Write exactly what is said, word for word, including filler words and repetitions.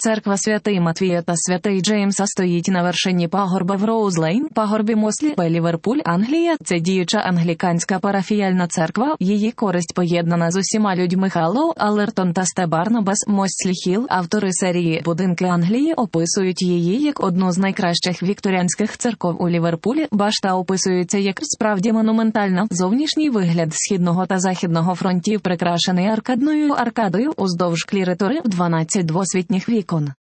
Церква Святий Матвія та Святий Джеймса стоїть на вершині пагорба в Роуз-Лейн, пагорбі Мослі, Ліверпуль, Англія. Це діюча англіканська парафіяльна церква. Її користь поєднана з усіма людьми. Халлоу, Аллертон та Сте Барнабас, Мослі Хілл, автори серії «Будинки Англії», описують її як одну з найкращих вікторіанських церков у Ліверпулі. Башта описується як справді монументальна. Зовнішній вигляд східного та західного фронтів прикрашений аркадною аркадою уздовж кліритори, дванадцять двосвітніх вікон.